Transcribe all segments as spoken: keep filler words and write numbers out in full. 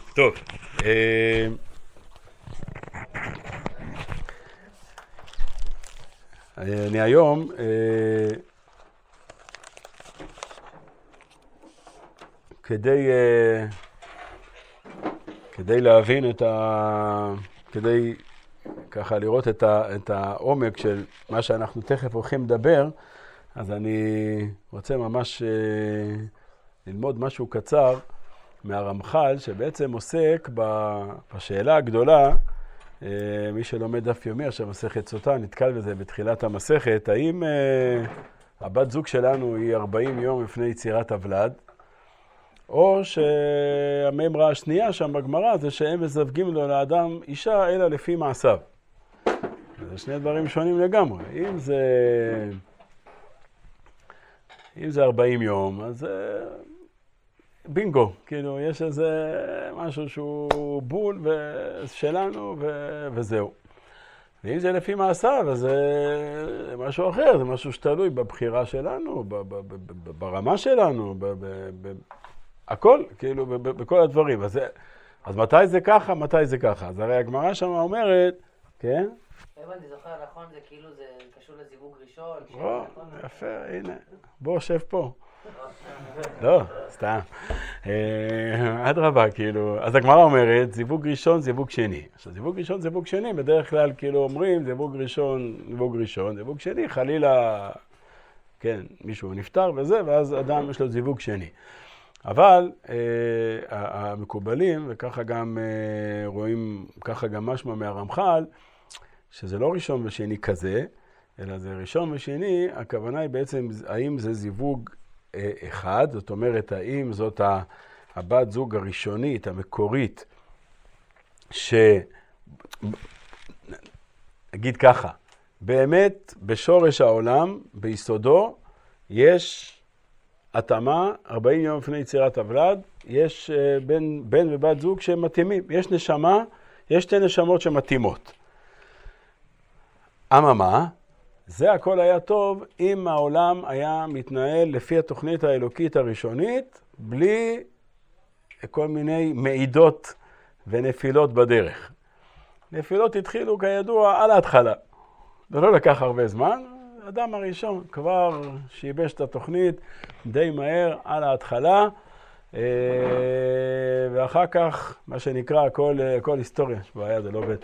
טוב, אני היום כדי כדי להבין את ה... כדי ככה לראות את, ה... את העומק של מה שאנחנו תכף הולכים לדבר, אז אני רוצה ממש ללמוד משהו קצר מהרמח"ל, שבעצם עוסק בשאלה הגדולה, מי שלומד דף יומי, עכשיו מסכת סוטה, נתקל בזה בתחילת המסכת, האם הבת זוג שלנו היא ארבעים יום לפני יצירת הוולד, או שהמאמרה השנייה שם בגמרא זה שהם מזווגים לו לאדם אישה אלא לפי מעשיו. זה שני דברים שונים לגמרי. אם זה, אם זה ארבעים יום, אז בינגו, כאילו יש איזה משהו שהוא בול שלנו ו... וזהו. ואם זה לפי מעשיו, אז זה משהו אחר, זה משהו שתלוי בבחירה שלנו, ב... ב... ב... ברמה שלנו, ב... ב... ב... הכל, כאילו, ב... ב... בכל הדברים. אז, זה... אז מתי זה ככה, מתי זה ככה? אז הרי הגמרא שם אומרת, כן? אם אני זוכר נכון, זה כאילו זה קשור לזיווג ראשון. או, יפה, הנה, בוא, שב פה. לא, סתם. עד רבה, כאילו, אז הגמרא אומרת, זיווג ראשון, זיווג שני. עכשיו, זיווג ראשון, זיווג שני, בדרך כלל כאילו אומרים, זיווג ראשון, זיווג ראשון, זיווג שני, חלילה, כן, מישהו נפטר וזה, ואז אדם יש לו זיווג שני. אבל המקובלים, וככה גם רואים, ככה גם משמע מהרמח"ל, שזה לא ראשון ושני כזה, אלא זה ראשון ושני, הכוונה היא בעצם, האם זה זיווג אחד, זאת אומרת, האם זאת הבת זוג הראשונית, המקורית, ש... נגיד ככה, באמת בשורש העולם, ביסודו, יש התאמה, ארבעים יום לפני יצירת הוולד, יש בן, בן ובת זוג שהם מתאימים, יש נשמה, יש שתי נשמות שמתאימות. אממה, זה הכל היה טוב אם העולם היה מתנהל לפי התוכנית האלוקית הראשונית, בלי כל מיני מעידות ונפילות בדרך. נפילות התחילו כידוע על ההתחלה. זה לא לקח הרבה זמן, האדם הראשון כבר שיבש את התוכנית די מהר על ההתחלה, ואחר כך, מה שנקרא, כל, כל היסטוריה, שבעיה זה לא עובד.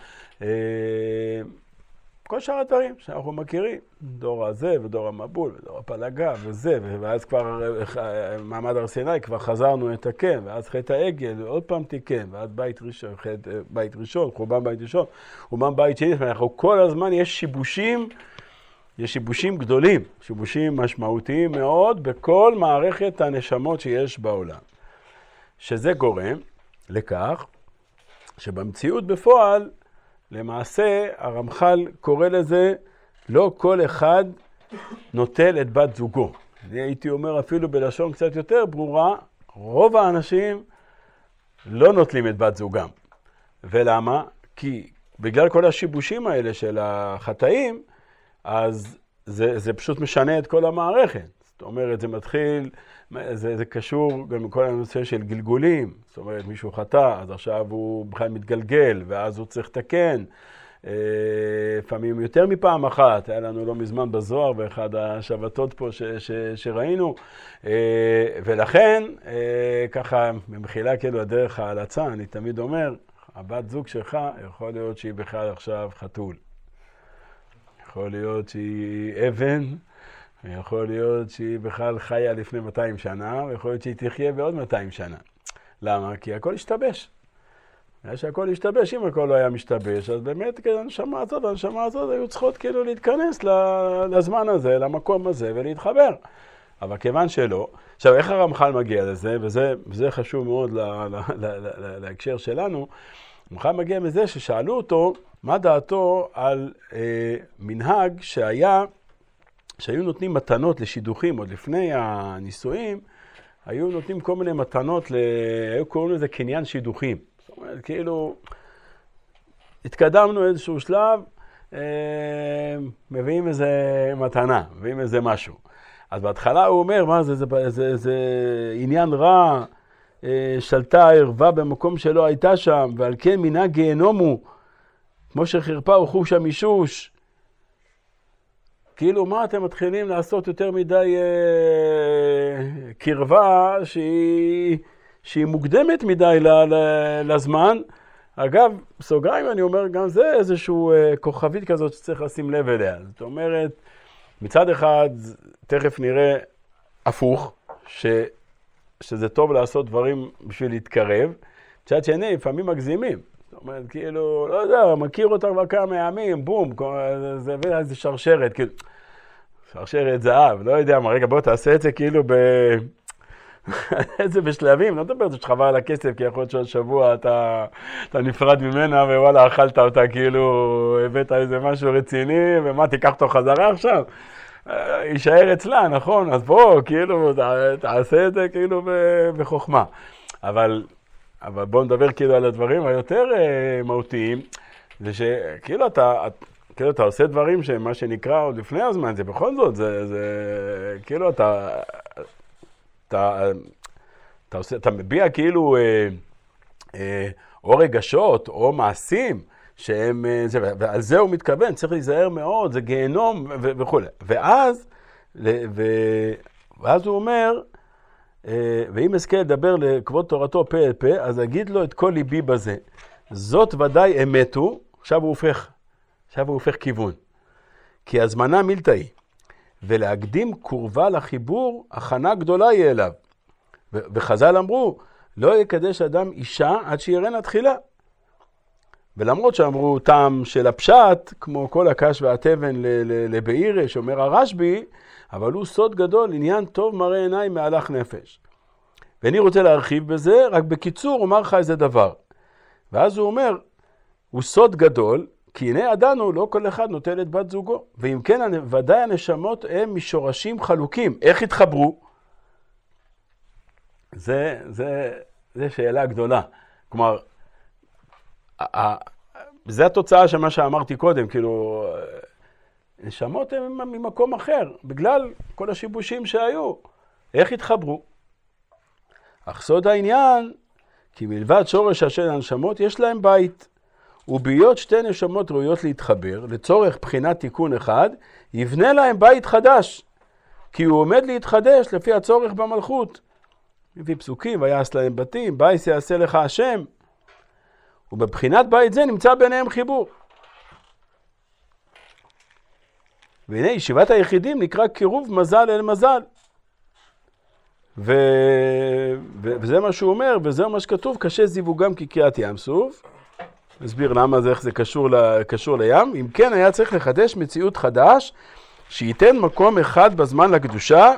כל שאר הדברים שאנחנו מכירים, דור הזה ודור המבול ודור הפלגה וזה, ואז כבר מעמד הר סיני כבר חזרנו לתקן, ואז חטא העגל ועוד פעם תיקן, ואז בית ראשון, חטא בית ראשון, חורבן בית ראשון, חורבן בית שני, ואנחנו כל הזמן יש שיבושים, יש שיבושים גדולים, שיבושים משמעותיים מאוד בכל מערכת הנשמות שיש בעולם. שזה גורם לכך שבמציאות בפועל, למעשה, הרמח"ל קורא לזה, לא כל אחד נוטל את בת זוגו. אני הייתי אומר אפילו בלשון קצת יותר ברורה, רוב האנשים לא נוטלים את בת זוגם. ולמה? כי בגלל כל השיבושים האלה של החטאים, אז זה, זה פשוט משנה את כל המערכת. זאת אומרת, זה מתחיל, זה, זה קשור גם עם כל הנושא של גלגולים. זאת אומרת, מישהו חטא, אז עכשיו הוא בכלל מתגלגל, ואז הוא צריך לתקן. לפעמים יותר מפעם אחת, היה לנו לא מזמן בזוהר, באחד השבתות פה ש, ש, שראינו. ולכן, ככה, במחילה כאילו הדרך ההלצה, אני תמיד אומר, הבת זוג שלך יכול להיות שהיא בכלל עכשיו חתול. יכול להיות שהיא אבן, ויכול להיות שהיא בכלל חיה לפני מאתיים שנה, ויכול להיות שהיא תחיה בעוד מאתיים שנה. למה? כי הכל השתבש. שהכל השתבש, אם הכל לא היה משתבש, אז באמת כאילו הנשמה הזאת, הנשמה הזאת היו צריכות כאילו להתכנס לזמן הזה, למקום הזה, ולהתחבר. אבל כיוון שלא, עכשיו איך הרמח"ל מגיע לזה, וזה, וזה חשוב מאוד ל, ל, ל, ל, ל, להקשר שלנו, הרמח"ל מגיע מזה ששאלו אותו, מה דעתו על אה, מנהג שהיה, שהיו נותנים מתנות לשידוכים, עוד לפני הנישואים, היו נותנים כל מיני מתנות, ל... היו קוראים לזה קניין שידוכים. זאת אומרת, כאילו, התקדמנו איזשהו שלב, אה, מביאים איזה מתנה, מביאים איזה משהו. אז בהתחלה הוא אומר, מה זה, זה, זה, זה עניין רע, שלטה הערווה במקום שלא הייתה שם, ועל כן מנהג גיהנום הוא, כמו שחרפה הוא חוש המישוש. כאילו, מה אתם מתחילים לעשות יותר מדי אה, קרבה שהיא, שהיא מוקדמת מדי ל, ל, לזמן? אגב, סוגריים אני אומר, גם זה איזשהו אה, כוכבית כזאת שצריך לשים לב אליה. זאת אומרת, מצד אחד, תכף נראה הפוך, ש, שזה טוב לעשות דברים בשביל להתקרב. מצד שני, לפעמים מגזימים. זאת אומרת, כאילו, לא יודע, מכיר אותה כבר כמה ימים, בום, זה הביא איזה שרשרת, כאילו, שרשרת זהב, לא יודע מה, רגע, בוא תעשה את זה כאילו ב... את זה בשלבים, לא מדבר את זה שחבל על הכסף, כי יכול להיות שעוד שבוע אתה, אתה נפרד ממנה, ווואלה, אכלת אותה, כאילו, הבאת איזה משהו רציני, ומה, תיקח אותו חזרה עכשיו? יישאר אצלה, נכון? אז בוא, כאילו, תעשה את זה כאילו בחוכמה. אבל... אבל בואו נדבר כאילו על הדברים היותר uh, מהותיים, זה שכאילו אתה, כאילו אתה עושה דברים שמה שנקרא עוד לפני הזמן, זה בכל זאת, זה, זה כאילו אתה, אתה, אתה, עושה, אתה מביע כאילו uh, uh, או רגשות או מעשים, שהם, uh, זה, ועל זה הוא מתכוון, צריך להיזהר מאוד, זה גיהנום ו- וכו'. ואז, ו- ואז הוא אומר, ואם אזכה לדבר לכבוד תורתו פה אל פה, אז אגיד לו את כל ליבי בזה. זאת ודאי אמת הוא, עכשיו הוא הופך, עכשיו הוא הופך כיוון. כי הזמנה מילתאי, ולהקדים קורבה לחיבור, הכנה גדולה יהיה אליו. וחז"ל אמרו, לא יקדש אדם אישה עד שירנה תחילה. ולמרות שאמרו טעם של הפשט, כמו כל הקש והתבן לבאירה, שאומר הרשב"י, אבל הוא סוד גדול, עניין טוב מראה עיניים מהלך נפש. ואני רוצה להרחיב בזה, רק בקיצור אומר לך איזה דבר. ואז הוא אומר, הוא סוד גדול, כי הנה ידענו, לא כל אחד נוטל את בת זוגו. ואם כן, ודאי הנשמות הם משורשים חלוקים. איך התחברו? זה, זה, זה שאלה גדולה. כלומר, זה התוצאה של מה שאמרתי קודם, כאילו, נשמות הם ממקום אחר, בגלל כל השיבושים שהיו. איך התחברו? אך סוד העניין, כי מלבד שורש של הנשמות, יש להם בית. ובהיות שתי נשמות ראויות להתחבר, לצורך בחינת תיקון אחד, יבנה להם בית חדש. כי הוא עומד להתחדש לפי הצורך במלכות. לפי פסוקים, ויעש להם בתים, בית יעשה לך השם. ובבחינת בית זה נמצא ביניהם חיבור. והנה ישיבת היחידים נקרא קירוב מזל אל מזל. ו... ו... וזה מה שהוא אומר, וזה מה שכתוב, קשה זיווגם כקריעת ים סוף. נסביר למה זה, איך זה קשור, ל... קשור לים. אם כן, היה צריך לחדש מציאות חדש, שייתן מקום אחד בזמן לקדושה.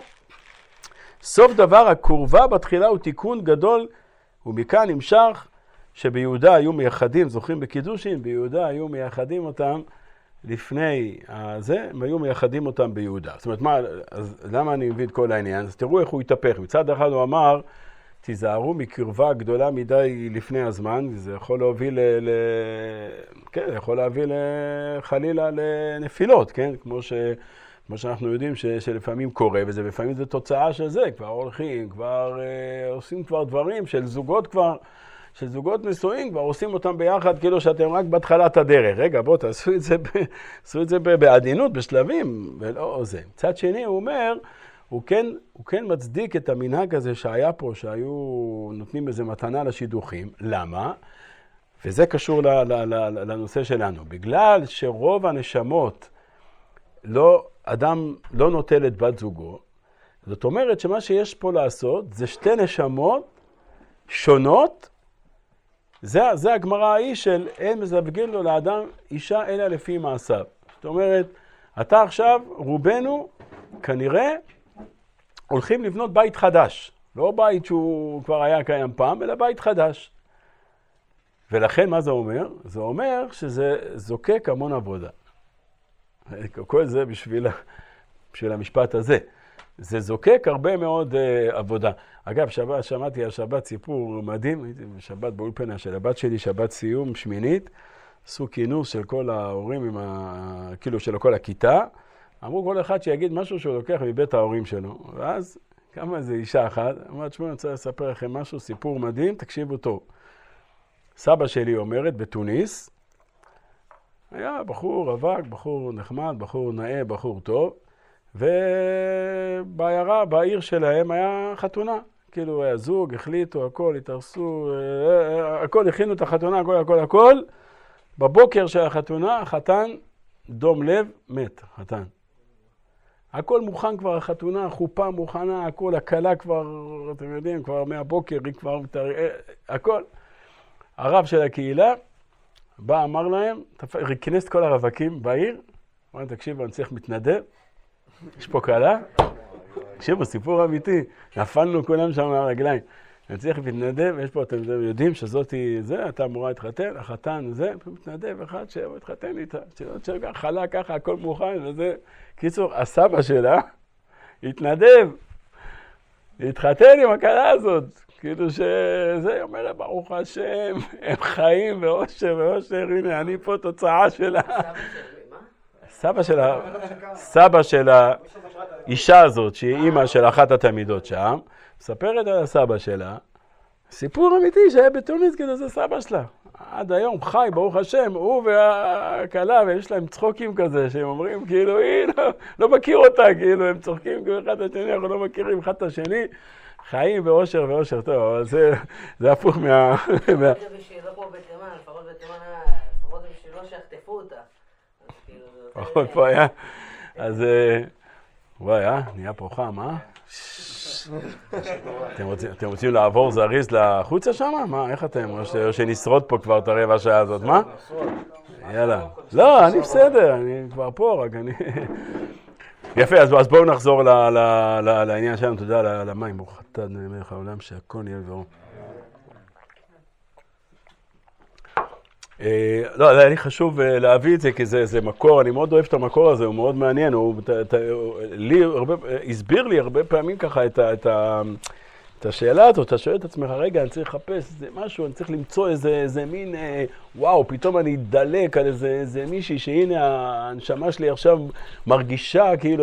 סוף דבר, הקורבה בתחילה הוא תיקון גדול, ומכאן נמשך שביהודה היו מייחדים, זוכרים בקידושין, ביהודה היו מייחדים אותם, לפני זה, הם היו מייחדים אותם ביהודה. זאת אומרת, מה, אז למה אני מביא את כל העניין? אז תראו איך הוא התהפך. מצד אחד הוא אמר, תיזהרו מקרבה גדולה מדי לפני הזמן, וזה יכול להוביל, ל... כן, יכול להוביל חלילה לנפילות, כן? כמו, ש... כמו שאנחנו יודעים ש... שלפעמים קורה, וזה לפעמים זה תוצאה של זה, כבר הולכים, כבר אה, עושים כבר דברים של זוגות כבר, של זוגות נשואים, כבר עושים אותם ביחד, כאילו שאתם רק בהתחלת הדרך. רגע, בואו, תעשו את זה, תעשו את זה בעדינות, בשלבים, ולא זה. מצד שני, הוא אומר, הוא כן, הוא כן מצדיק את המנהג הזה שהיה פה, שהיו נותנים איזה מתנה לשידוכים. למה? וזה קשור ל, ל, ל, לנושא שלנו. בגלל שרוב הנשמות, לא, אדם לא נוטל את בת זוגו, זאת אומרת שמה שיש פה לעשות, זה שתי נשמות שונות, זה, זה הגמרא ההיא של אין מזווגין לו לאדם אישה אלא לפי מעשיו. זאת אומרת, אתה עכשיו, רובנו, כנראה, הולכים לבנות בית חדש. לא בית שהוא כבר היה קיים פעם, אלא בית חדש. ולכן מה זה אומר? זה אומר שזה זוקק המון עבודה. כל זה בשביל, בשביל המשפט הזה. זה זוקק הרבה מאוד uh, עבודה. אגב, שבת, שמעתי השבת סיפור מדהים, הייתי בשבת באולפנה של הבת שלי, שבת סיום שמינית, עשו כינוס של כל ההורים, עם ה... כאילו של כל הכיתה, אמרו כל אחד שיגיד משהו שהוא לוקח מבית ההורים שלו, ואז קמה איזו אישה אחת, אמרת, שמונה, אני רוצה לספר לכם משהו, סיפור מדהים, תקשיבו טוב. סבא שלי אומרת, בתוניס, היה בחור רווק, בחור נחמד, בחור נאה, בחור טוב, ובעיירה, בעיר שלהם היה חתונה. כאילו היה זוג, החליטו, הכל, התארסו, הכל, הכינו את החתונה, הכל, הכל, הכל. בבוקר של החתונה, החתן, דום לב, מת, חתן. הכל מוכן כבר, החתונה, החופה מוכנה, הכל, הכלה כבר, אתם יודעים, כבר מהבוקר, היא כבר, הכל. הרב של הקהילה בא, אמר להם, כינס את כל הרווקים בעיר, אמר, תקשיבו, אני צריך מתנדב, יש פה כלה, תקשיבו, סיפור אמיתי, נפלנו כולם שם מהרגליים. אני צריך מתנדב, יש פה, אתם יודעים שזאת היא זה, אתה אמורה להתחתן, החתן זה, מתנדב אחד שיבוא להתחתן איתה, שלא חלה ככה, הכל מוכן, וזה. קיצור, הסבא שלה התנדב, להתחתן עם הכלה הזאת. כאילו שזה, היא אומרת, ברוך השם, הם חיים באושר ואושר, הנה, אני פה תוצאה שלה. סבא שלה, סבא של האישה הזאת, שהיא אימא של אחת התלמידות שם, מספרת על הסבא שלה, סיפור אמיתי שהיה בתוניס, כאילו זה סבא שלה. עד היום חי, ברוך השם, הוא והכלה, ויש להם צחוקים כזה, שהם אומרים, כאילו, היא לא, לא מכיר אותה, כאילו, הם צוחקים כאילו אחד את השני, אנחנו לא מכירים אחד את השני, חיים באושר ואושר, טוב, אבל זה, זה הפוך מה... זה בשביל לא פה בתימן, לפחות בתימן, לפחות בשבילו שיחטפו אותה. לפחות פה היה, אז, וואי, אה, נהיה פה חם, אה? אתם רוצים לעבור זריז לחוצה שם? מה, איך אתם? או שנשרוד פה כבר את הרבע שעה הזאת, מה? יאללה. לא, אני בסדר, אני כבר פה, רק אני... יפה, אז בואו נחזור לעניין שלנו, תודה למים, ברוך אתה מלך העולם שהכל יהיה בדברו. לא, היה לי חשוב להביא את זה, כי זה מקור, אני מאוד אוהב את המקור הזה, הוא מאוד מעניין, הוא הסביר לי הרבה פעמים ככה את השאלה הזאת, אתה שואל את עצמך, רגע, אני צריך לחפש איזה משהו, אני צריך למצוא איזה מין, וואו, פתאום אני אדלק על איזה מישהי, שהנה הנשמה שלי עכשיו מרגישה כאילו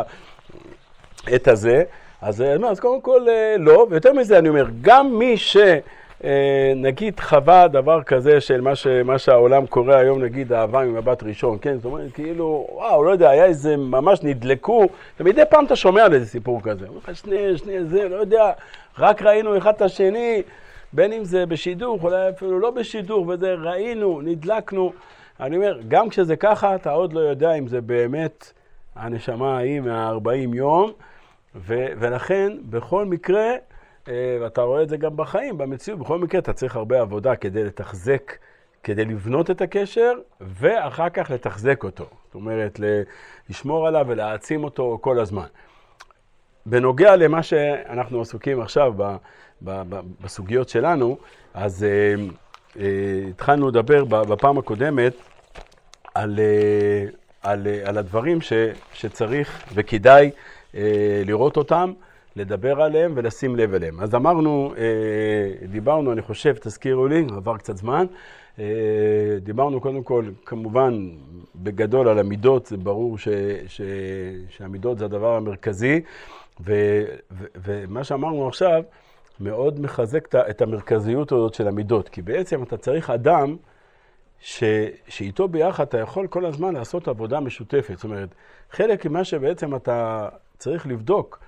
את הזה, אז קודם כל לא, ויותר מזה אני אומר, גם מי ש... נגיד חווה דבר כזה של מה, ש, מה שהעולם קורא היום, נגיד אהבה ממבט ראשון, כן? זאת אומרת, כאילו, וואו, לא יודע, היה איזה ממש נדלקו, ומדי פעם אתה שומע על איזה סיפור כזה, אומר לך, שני, שני, זה, לא יודע, רק ראינו אחד את השני, בין אם זה בשידור, אולי אפילו לא בשידור, וזה ראינו, נדלקנו, אני אומר, גם כשזה ככה, אתה עוד לא יודע אם זה באמת הנשמה ההיא מה-ארבעים יום, ו, ולכן, בכל מקרה, ואתה רואה את זה גם בחיים, במציאות, בכל מקרה אתה צריך הרבה עבודה כדי לתחזק, כדי לבנות את הקשר, ואחר כך לתחזק אותו. זאת אומרת, לשמור עליו ולהעצים אותו כל הזמן. בנוגע למה שאנחנו עסוקים עכשיו ב, ב, ב, בסוגיות שלנו, אז uh, uh, התחלנו לדבר בפעם הקודמת על, uh, על, uh, על הדברים ש, שצריך וכדאי uh, לראות אותם, לדבר עליהם ולשים לב אליהם. אז אמרנו, דיברנו, אני חושב, תזכירו לי, עבר קצת זמן, דיברנו קודם כל, כמובן, בגדול על המידות, זה ברור ש, ש, שהמידות זה הדבר המרכזי, ו, ו, ומה שאמרנו עכשיו, מאוד מחזק את המרכזיות הזאת של המידות, כי בעצם אתה צריך אדם ש, שאיתו ביחד אתה יכול כל הזמן לעשות עבודה משותפת. זאת אומרת, חלק ממה שבעצם אתה צריך לבדוק,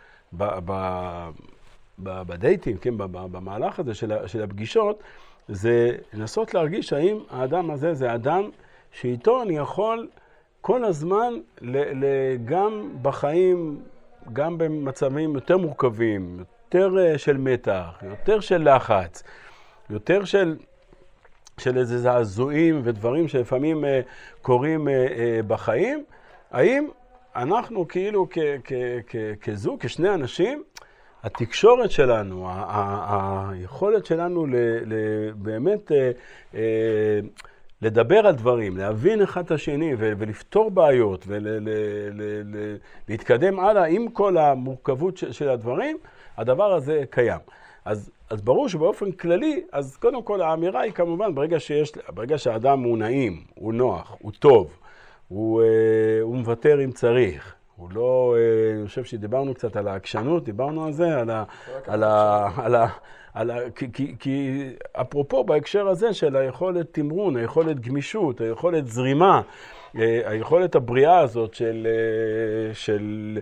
בדייטים, כן, במהלך הזה של הפגישות, זה לנסות להרגיש האם האדם הזה זה אדם שאיתו אני יכול כל הזמן, גם בחיים, גם במצבים יותר מורכבים, יותר של מתח, יותר של לחץ, יותר של, של איזה זעזועים ודברים שלפעמים קורים בחיים, האם אנחנו כאילו כ- כ- כ- כזוג, כשני אנשים, התקשורת שלנו, ה- ה- היכולת שלנו ל- ל- באמת אה, אה, לדבר על דברים, להבין אחד את השני ו- ולפתור בעיות ולהתקדם ול- ל- הלאה עם כל המורכבות של, של הדברים, הדבר הזה קיים. אז, אז ברור שבאופן כללי, אז קודם כל האמירה היא כמובן, ברגע שיש, ברגע שהאדם הוא נעים, הוא נוח, הוא טוב, הוא, הוא מוותר אם צריך, הוא לא, אני חושב שדיברנו קצת על העקשנות, דיברנו על זה, על ה... על ה... על ה... על ה... כי, כי, כי אפרופו בהקשר הזה של היכולת תמרון, היכולת גמישות, היכולת זרימה, היכולת הבריאה הזאת של... של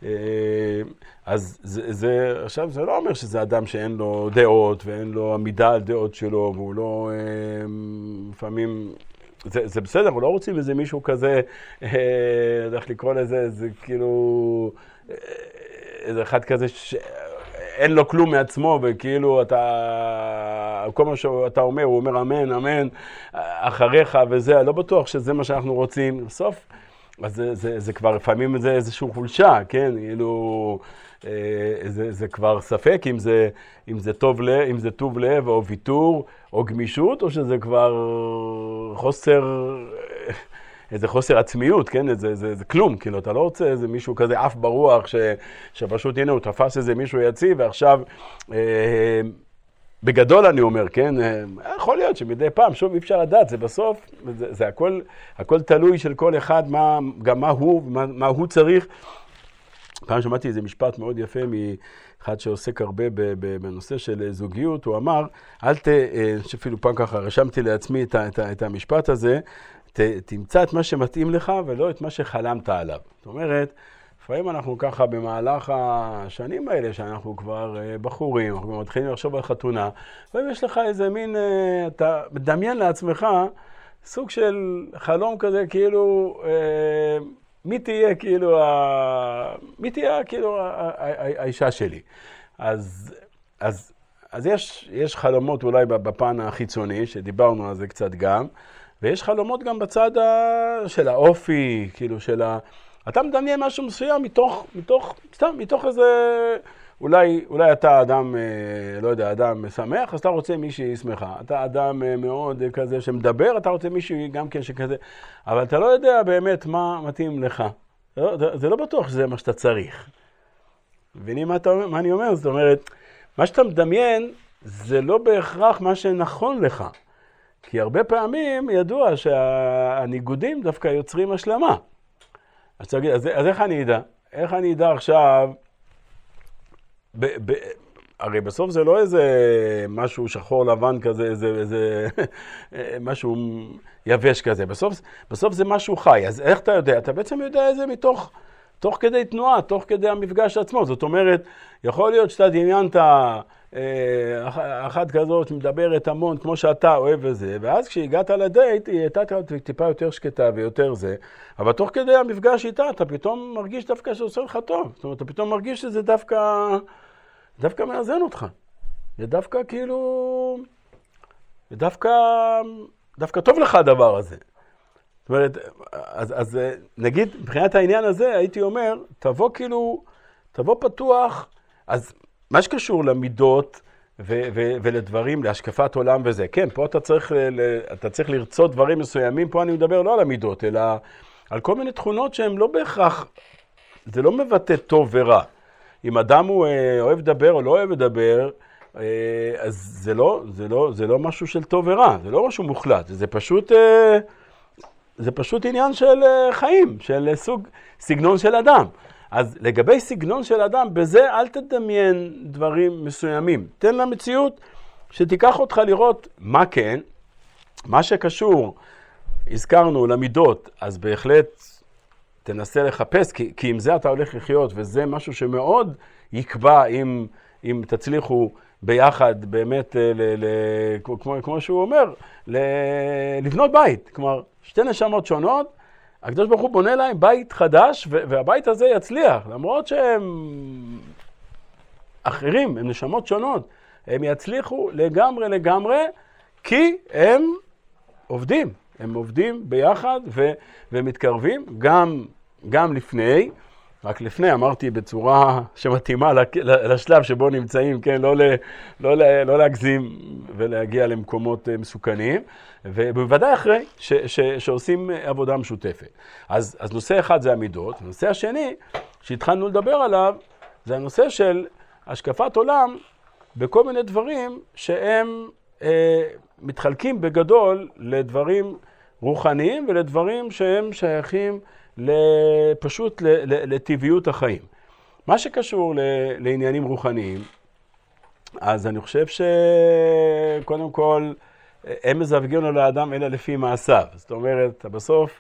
אז זה, זה, עכשיו זה לא אומר שזה אדם שאין לו דעות ואין לו עמידה על דעות שלו, והוא לא לפעמים... זה, זה בסדר, אנחנו לא רוצים איזה מישהו כזה, איך לקרוא לזה, זה כאילו, איזה אחד כזה שאין לו כלום מעצמו, וכאילו אתה, כל מה שאתה אומר, הוא אומר אמן, אמן, אחריך וזה, לא בטוח שזה מה שאנחנו רוצים. בסוף, אז זה, זה, זה כבר לפעמים זה איזושהי חולשה, כן, כאילו, זה, זה כבר ספק אם זה, אם זה טוב לב, אם זה טוב לב או ויתור או גמישות, או שזה כבר חוסר, איזה חוסר עצמיות, כן, זה, זה, זה כלום, כאילו, אתה לא רוצה איזה מישהו כזה אף ברוח, ש, שפשוט, הנה, הוא תפס איזה מישהו יציב, ועכשיו, אה, בגדול אני אומר, כן, אה, יכול להיות שמדי פעם, שוב, אי אפשר לדעת, זה בסוף, זה, זה הכל, הכל תלוי של כל אחד, מה, גם מה הוא, מה, מה הוא צריך. פעם שמעתי איזה משפט מאוד יפה מאחד שעוסק הרבה בנושא של זוגיות, הוא אמר, אל ת... שאפילו פעם ככה רשמתי לעצמי את, את, את המשפט הזה, ת, תמצא את מה שמתאים לך ולא את מה שחלמת עליו. זאת אומרת, לפעמים אנחנו ככה במהלך השנים האלה, שאנחנו כבר בחורים, אנחנו מתחילים לחשוב על חתונה, ואם יש לך איזה מין, אתה מדמיין לעצמך סוג של חלום כזה, כאילו... מי תהיה כאילו, ה... מי תהיה כאילו האישה שלי. אז, אז, אז יש, יש חלומות אולי בפן החיצוני, שדיברנו על זה קצת גם, ויש חלומות גם בצד של האופי, כאילו של ה... אתה מדמיין משהו מסוים מתוך, מתוך, סתם, מתוך איזה... אולי, אולי אתה אדם, לא יודע, אדם שמח, אז אתה רוצה מישהי שמחה. אתה אדם מאוד כזה שמדבר, אתה רוצה מישהי גם כן שכזה, אבל אתה לא יודע באמת מה מתאים לך. זה, זה לא בטוח שזה מה שאתה צריך. מבינים מה, אתה, מה אני אומר? זאת אומרת, מה שאתה מדמיין זה לא בהכרח מה שנכון לך. כי הרבה פעמים ידוע שהניגודים דווקא יוצרים השלמה. אז, אז, אז איך אני אדע? איך אני אדע עכשיו... ב, ב, הרי בסוף זה לא איזה משהו שחור לבן כזה, איזה, איזה משהו יבש כזה. בסוף, בסוף זה משהו חי. אז איך אתה יודע? אתה בעצם יודע איזה מתוך, תוך כדי תנועה, תוך כדי המפגש עצמו. זאת אומרת, יכול להיות שאתה דמיינת אה, אחת כזאת שמדברת המון, כמו שאתה אוהב וזה, ואז כשהגעת לדייט, היא הייתה טיפה יותר שקטה ויותר זה, אבל תוך כדי המפגש איתה, אתה פתאום מרגיש דווקא שעושה לך טוב. זאת אומרת, אתה פתאום מרגיש שזה דווקא, דווקא מאזן אותך. זה דווקא כאילו, זה דווקא, דווקא טוב לך הדבר הזה. זאת אומרת, אז, אז נגיד, מבחינת העניין הזה, הייתי אומר, תבוא כאילו, תבוא פתוח, אז מה שקשור למידות ו- ו- ולדברים, להשקפת עולם וזה, כן, פה אתה צריך, ל- אתה צריך לרצות דברים מסוימים, פה אני מדבר לא על המידות, אלא על כל מיני תכונות שהן לא בהכרח, זה לא מבטא טוב ורע. אם אדם הוא אוהב לדבר או לא אוהב לדבר, אז זה לא, זה לא, זה לא משהו של טוב ורע, זה לא משהו מוחלט, זה פשוט, זה פשוט עניין של חיים, של סוג, סגנון של אדם. אז לגבי סגנון של אדם, בזה אל תדמיין דברים מסוימים. תן למציאות שתיקח אותך לראות מה כן, מה שקשור, הזכרנו למידות, אז בהחלט תנסה לחפש, כי, כי עם זה אתה הולך לחיות, וזה משהו שמאוד יקבע אם, אם תצליחו ביחד באמת, ל, ל, כמו, כמו שהוא אומר, ל, לבנות בית. כלומר, שתי נשמות שונות, הקדוש ברוך הוא בונה להם בית חדש, והבית הזה יצליח, למרות שהם אחרים, הם נשמות שונות, הם יצליחו לגמרי לגמרי, כי הם עובדים, הם עובדים ביחד ו- ומתקרבים, גם, גם לפני, רק לפני אמרתי בצורה שמתאימה לשלב שבו נמצאים, כן, לא, ל- לא, ל- לא להגזים ולהגיע למקומות מסוכנים, ובוודאי אחרי ש, ש, שעושים עבודה משותפת. אז, אז נושא אחד זה המידות. נושא השני שהתחלנו לדבר עליו, זה הנושא של השקפת עולם בכל מיני דברים שהם אה, מתחלקים בגדול לדברים רוחניים ולדברים שהם שייכים פשוט לטבעיות החיים. מה שקשור לעניינים רוחניים, אז אני חושב שקודם כל, הם מזווגים לאדם אלא לפי מעשיו. זאת אומרת, בסוף,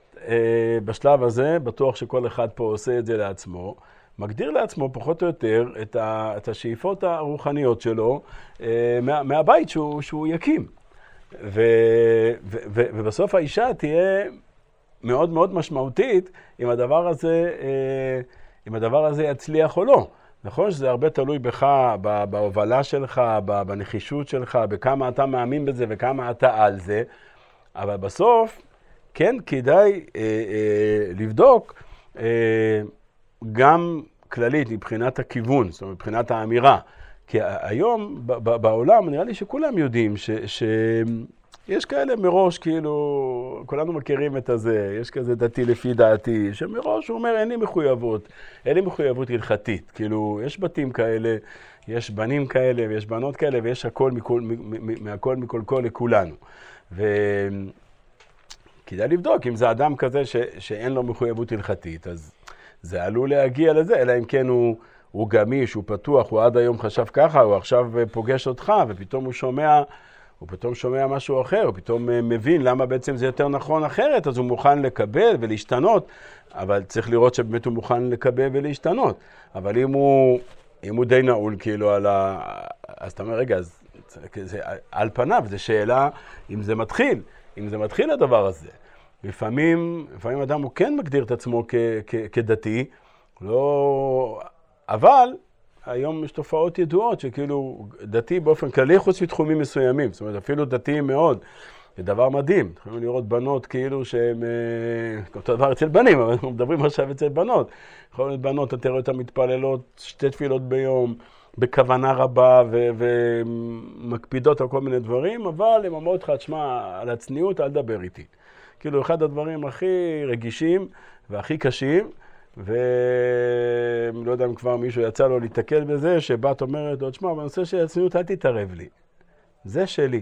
בשלב הזה, בטוח שכל אחד פה עושה את זה לעצמו, מגדיר לעצמו פחות או יותר את, ה, את השאיפות הרוחניות שלו מה, מהבית שהוא, שהוא יקים. ו, ו, ו, ובסוף האישה תהיה מאוד מאוד משמעותית אם הדבר הזה, אם הדבר הזה יצליח או לא. נכון שזה הרבה תלוי בך, בהובלה שלך, בנחישות שלך, בכמה אתה מאמין בזה וכמה אתה על זה, אבל בסוף כן כדאי אה, אה, לבדוק אה, גם כללית מבחינת הכיוון, זאת אומרת מבחינת האמירה. כי היום בעולם נראה לי שכולם יודעים ש... ש... יש כאלה מראש, כאילו, כולנו מכירים את הזה, יש כזה דתי לפי דעתי, שמראש הוא אומר, אין לי מחויבות, אין לי מחויבות הלכתית. כאילו, יש בתים כאלה, יש בנים כאלה, ויש בנות כאלה, ויש הכל מכל, מהכל מכל כל לכולנו. וכדאי לבדוק, אם זה אדם כזה ש, שאין לו מחויבות הלכתית, אז זה עלול להגיע לזה, אלא אם כן הוא, הוא גמיש, הוא פתוח, הוא עד היום חשב ככה, הוא עכשיו פוגש אותך, ופתאום הוא שומע, הוא פתאום שומע משהו אחר, הוא פתאום מבין למה בעצם זה יותר נכון אחרת, אז הוא מוכן לקבל ולהשתנות, אבל צריך לראות שבאמת הוא מוכן לקבל ולהשתנות. אבל אם הוא, אם הוא די נעול כאילו על ה... אז אתה אומר, רגע, אז זה, על פניו, זו שאלה אם זה מתחיל, אם זה מתחיל הדבר הזה. לפעמים, לפעמים אדם הוא כן מגדיר את עצמו כ, כ, כדתי, לא... אבל... היום יש תופעות ידועות שכאילו דתי באופן כללי חוץ מתחומים מסוימים, זאת אומרת אפילו דתיים מאוד, זה דבר מדהים, יכולים לראות בנות כאילו שהם, אותו דבר אצל בנים, אבל אנחנו מדברים עכשיו אצל בנות, יכולים להיות בנות, אתה רואה אותן מתפללות שתי תפילות ביום, בכוונה רבה ו- ומקפידות על כל מיני דברים, אבל הם אומרות לך, תשמע, על הצניעות אל דבר איתי. כאילו אחד הדברים הכי רגישים והכי קשים, ולא יודע אם כבר מישהו יצא לו להתקל בזה, שבת אומרת, עוד שמע, בנושא של הצניעות אל תתערב לי. זה שלי.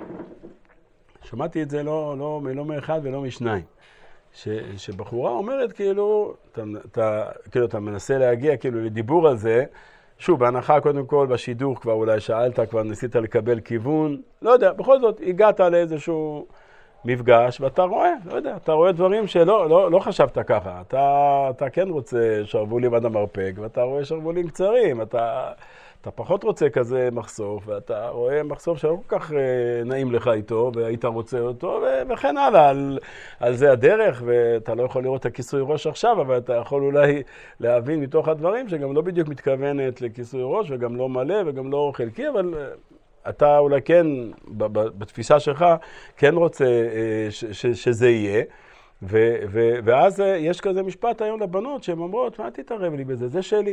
שמעתי את זה לא, לא, לא מאחד ולא משניים. ש, שבחורה אומרת כאילו, אתה, אתה, כאילו, אתה מנסה להגיע כאילו לדיבור על זה, שוב, בהנחה קודם כל בשידור כבר אולי שאלת, כבר ניסית לקבל כיוון, לא יודע, בכל זאת הגעת לאיזשהו מפגש, ואתה רואה, לא יודע, אתה רואה דברים שלא לא, לא חשבת ככה. אתה, אתה כן רוצה שרבולים עד המרפק, ואתה רואה שרבולים קצרים, אתה, אתה פחות רוצה כזה מחשוף, ואתה רואה מחשוף שלא כל כך נעים לך איתו, והיית רוצה אותו, וכן הלאה, על, על זה הדרך, ואתה לא יכול לראות את הכיסוי ראש עכשיו, אבל אתה יכול אולי להבין מתוך הדברים, שגם לא בדיוק מתכוונת לכיסוי ראש, וגם לא מלא, וגם לא חלקי, אבל... אתה אולי כן, בתפיסה שלך, כן רוצה ש- ש- שזה יהיה, ו- ו- ואז יש כזה משפט היום לבנות שהן אומרות, מה תתערב לי בזה? זה שלי.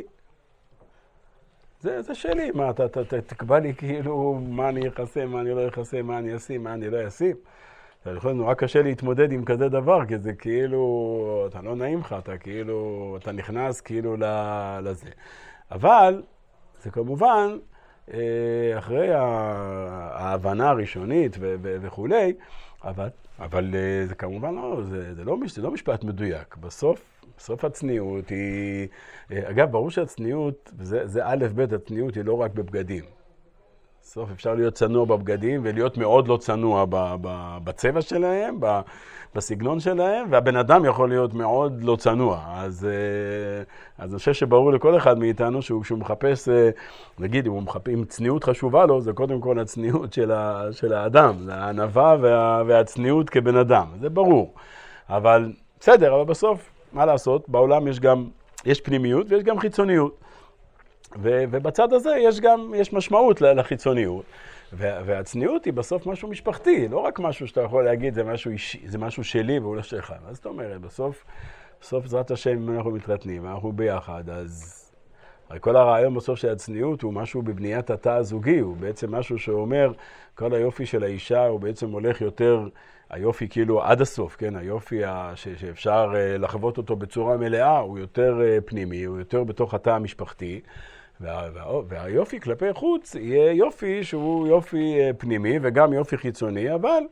זה, זה שלי. מה, אתה, אתה, אתה תקבע לי כאילו מה אני יחסה, מה אני לא יחסה, מה אני אשים, מה אני לא אשים. אתה יכול נורא קשה להתמודד עם כזה דבר, כי זה כאילו, אתה לא נעים לך, אתה כאילו, אתה נכנס כאילו לזה. אבל, זה כמובן, אחרי ההבנה הראשונית וכולי, אבל, אבל זה כמובן לא, זה, זה, לא, זה לא משפט מדויק. בסוף, בסוף הצניעות היא, אגב, ברור שהצניעות, זה, זה א' ב', הצניעות היא לא רק בבגדים. בסוף אפשר להיות צנוע בבגדים ולהיות מאוד לא צנוע ב, ב, בצבע שלהם, ב, בסגנון שלהם, והבן אדם יכול להיות מאוד לא צנוע. אז, אז אני חושב שברור לכל אחד מאיתנו שהוא כשהוא מחפש, נגיד, אם הוא מחפש, אם צניעות חשובה לו, זה קודם כל הצניעות של, ה, של האדם, זה הענווה וה, והצניעות כבן אדם, זה ברור. אבל בסדר, אבל בסוף, מה לעשות? בעולם יש גם, יש פנימיות ויש גם חיצוניות. ו, ובצד הזה יש גם, יש משמעות לחיצוניות. והצניעות היא בסוף משהו משפחתי, לא רק משהו שאתה יכול להגיד, זה משהו אישי, זה משהו שלי והוא לא שלך. אז זאת אומרת, בסוף, בסוף בעזרת השם, אנחנו מתחתנים, אנחנו ביחד, אז כל הרעיון בסוף של הצניעות הוא משהו בבניית התא הזוגי, הוא בעצם משהו שאומר, כל היופי של האישה הוא בעצם הולך יותר, היופי כאילו עד הסוף, כן? היופי ש- שאפשר לחוות אותו בצורה מלאה, הוא יותר פנימי, הוא יותר בתוך התא המשפחתי, וה, וה, והיופי כלפי חוץ יהיה יופי שהוא יופי פנימי וגם יופי חיצוני, אבל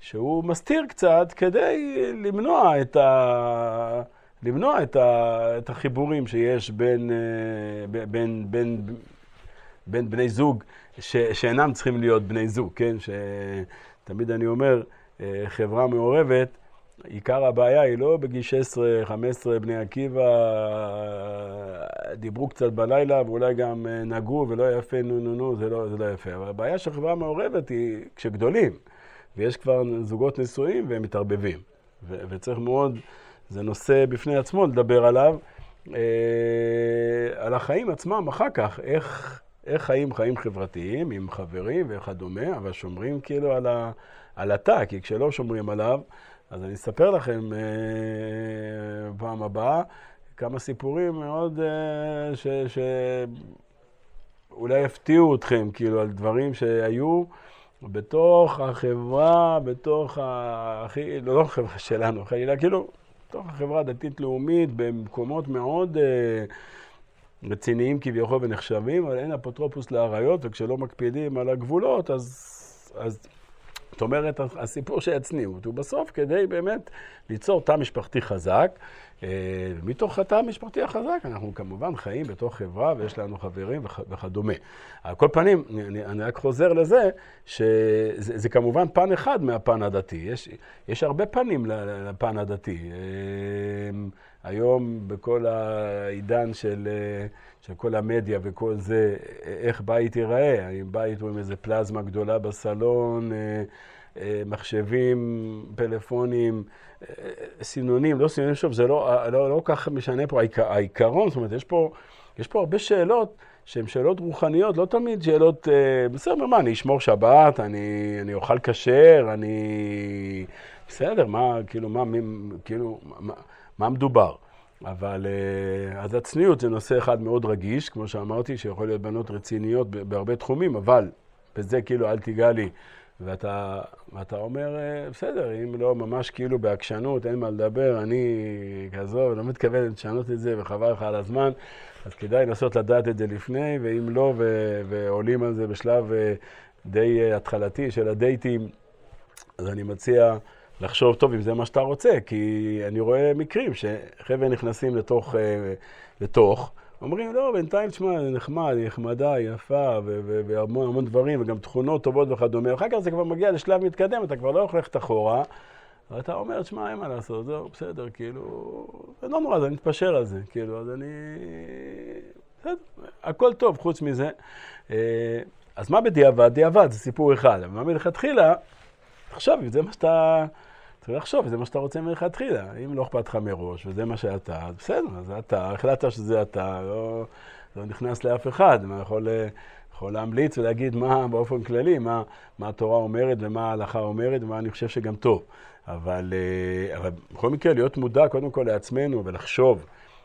שהוא מסתיר קצת כדי למנוע את, ה... למנוע את, ה... את החיבורים שיש בין, בין, בין, בין בני זוג ש... שאינם צריכים להיות בני זוג, כן? שתמיד אני אומר, חברה מעורבת, עיקר הבעיה היא לא בגיל שש עשרה חמש עשרה בני עקיבא דיברו קצת בלילה ואולי גם נגעו ולא יפה נו נו נו, זה לא, זה לא יפה. אבל הבעיה של חברה מעורבת היא כשגדולים, ויש כבר זוגות נשואים והם מתערבבים. ו- וצריך מאוד, זה נושא בפני עצמו לדבר עליו, אה, על החיים עצמם אחר כך, איך, איך חיים חיים חברתיים עם חברים וכדומה, אבל שומרים כאילו על, ה- על התא, כי כשלא שומרים עליו, אז אני אספר לכם אה, פעם הבאה כמה סיפורים מאוד אה, ש, שאולי יפתיעו אתכם, כאילו על דברים שהיו בתוך החברה, בתוך ה... לא, לא החברה שלנו, חלילה, כאילו, בתוך החברה הדתית-לאומית, במקומות מאוד אה, רציניים כביכול ונחשבים, אבל אין אפוטרופוס לעריות, וכשלא מקפידים על הגבולות, אז... אז זאת אומרת, הסיפור שיצניעות הוא בסוף כדי באמת ליצור תא משפחתי חזק. מתוך התא המשפחתי החזק אנחנו כמובן חיים בתוך חברה ויש לנו חברים וכדומה. על כל פנים, אני, אני רק חוזר לזה שזה זה כמובן פן אחד מהפן הדתי. יש, יש הרבה פנים לפן הדתי. היום בכל העידן של, של כל המדיה וכל זה, איך בית ייראה, האם בית הוא עם איזה פלזמה גדולה בסלון, מחשבים, פלאפונים, סינונים, לא סינונים, שוב, זה לא, לא, לא כך משנה פה העיקרון, זאת אומרת, יש פה, יש פה הרבה שאלות שהן שאלות רוחניות, לא תמיד שאלות, בסדר, מה, אני אשמור שבת, אני, אני אוכל כשר, אני, בסדר, מה, כאילו, מה, כאילו, מה, מה מדובר? אבל אז הצניעות זה נושא אחד מאוד רגיש, כמו שאמרתי, שיכול להיות בנות רציניות בהרבה תחומים, אבל בזה כאילו אל תיגע לי, ואתה, ואתה אומר, בסדר, אם לא ממש כאילו בהקשנות, אין מה לדבר, אני כזו, לא מתכוון לשנות את זה וחבל לך על הזמן, אז כדאי לנסות לדעת את זה לפני, ואם לא, ו- ועולים על זה בשלב די התחלתי של הדייטים, אז אני מציע לחשוב טוב אם זה מה שאתה רוצה, כי אני רואה מקרים שחבר'ה נכנסים לתוך, לתוך, אומרים, לא, בינתיים, תשמע, זה נחמד, היא נחמדה, היא יפה, והמון המון דברים, וגם תכונות טובות וכדומה. אחר כך זה כבר מגיע לשלב מתקדם, אתה כבר לא יכול ללכת אחורה, ואתה אומר, תשמע, אין מה לעשות, זהו, בסדר, כאילו, זה לא נורא, אז אני מתפשר על זה, כאילו, אז אני... בסדר, הכל טוב, חוץ מזה. אז מה בדיעבד? דיעבד, זה סיפור אחד. מה מלכתחילה? עכשיו, אם זה מה שאתה... צריך לחשוב, זה מה שאתה רוצה מלכתחילה. אם לא אכפת לך מראש, וזה מה שאתה, בסדר, אז אתה, החלטת שזה אתה, לא, לא נכנס לאף אחד. מה יכול, יכול להמליץ ולהגיד מה באופן כללי, מה, מה התורה אומרת ומה ההלכה אומרת ומה אני חושב שגם טוב. אבל, אבל בכל מקרה, להיות מודע קודם כל לעצמנו ולחשוב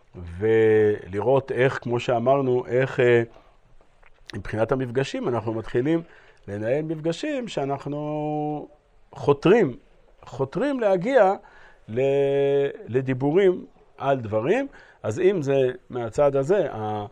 ולראות איך, כמו שאמרנו, איך מבחינת המפגשים אנחנו מתחילים לנהל מפגשים שאנחנו חותרים, חותרים להגיע לדיבורים על דברים. אז אם זה מהצד הזה,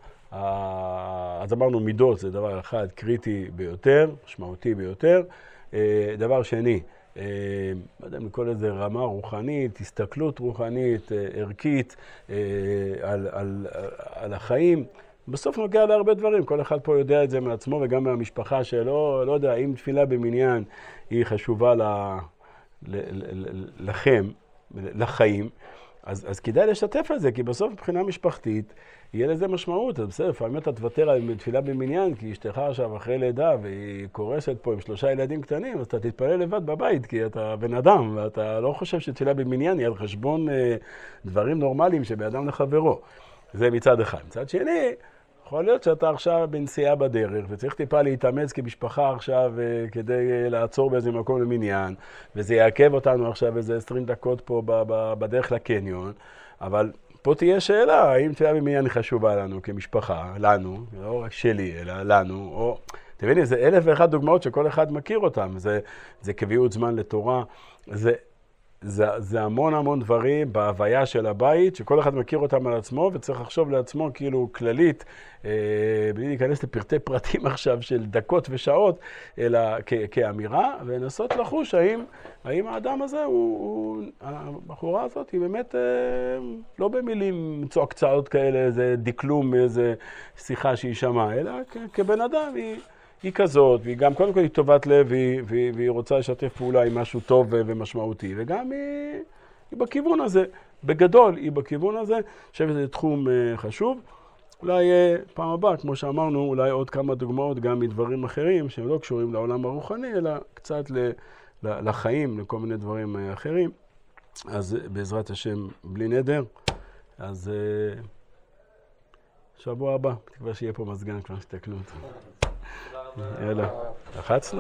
אז אמרנו מידות זה דבר אחד קריטי ביותר, משמעותי ביותר. דבר שני, לא יודע אם לקרוא לזה רמה רוחנית, הסתכלות רוחנית, ערכית על, על, על החיים. בסוף נוגע להרבה דברים, כל אחד פה יודע את זה מעצמו וגם מהמשפחה שלו, לא יודע, אם תפילה במניין היא חשובה ל, ל, ל, לכם, לחיים, אז, אז כדאי לשתף על זה, כי בסוף מבחינה משפחתית יהיה לזה משמעות. אז בסדר, לפעמים אתה תוותר על תפילה במניין, כי אשתך עכשיו אחרי לידה והיא קורסת פה עם שלושה ילדים קטנים, אז אתה תתפלל לבד בבית, כי אתה בן אדם, ואתה לא חושב שתפילה במניין היא על חשבון אה, דברים נורמליים שבאדם לחברו. זה מצד אחד. מצד שני, יכול להיות שאתה עכשיו בנסיעה בדרך, וצריך טיפה להתאמץ כמשפחה עכשיו כדי לעצור באיזה מקום למניין, וזה יעכב אותנו עכשיו איזה עשרים דקות פה בדרך לקניון, אבל פה תהיה שאלה, האם תפילה במניין היא חשובה לנו כמשפחה, לנו, לא רק שלי, אלא לנו, או... אתם מבינים, זה אלף ואחת דוגמאות שכל אחד מכיר אותם, זה, זה קביעות זמן לתורה, זה... זה, זה המון המון דברים בהוויה של הבית, שכל אחד מכיר אותם על עצמו, וצריך לחשוב לעצמו כאילו כללית, אה, בלי להיכנס לפרטי פרטים עכשיו של דקות ושעות, אלא כ- כאמירה, ולנסות לחוש האם, האם האדם הזה, הוא, הוא, הבחורה הזאת היא באמת אה, לא במילים צועקצעות כאלה, איזה דקלום, איזה שיחה שהיא שמעה, אלא כ- כבן אדם היא... היא כזאת, והיא גם קודם כל היא טובת לב, והיא, והיא, והיא רוצה לשתף פעולה עם משהו טוב ומשמעותי, וגם היא, היא בכיוון הזה, בגדול היא בכיוון הזה, שזה תחום חשוב. אולי פעם הבאה, כמו שאמרנו, אולי עוד כמה דוגמאות גם מדברים אחרים, שהם לא קשורים לעולם הרוחני, אלא קצת ל, ל, לחיים, לכל מיני דברים אחרים. אז בעזרת השם, בלי נדר, אז שבוע הבא, תקווה שיהיה פה מזגן כבר שתקנו אותו. יאללה, לחצנו.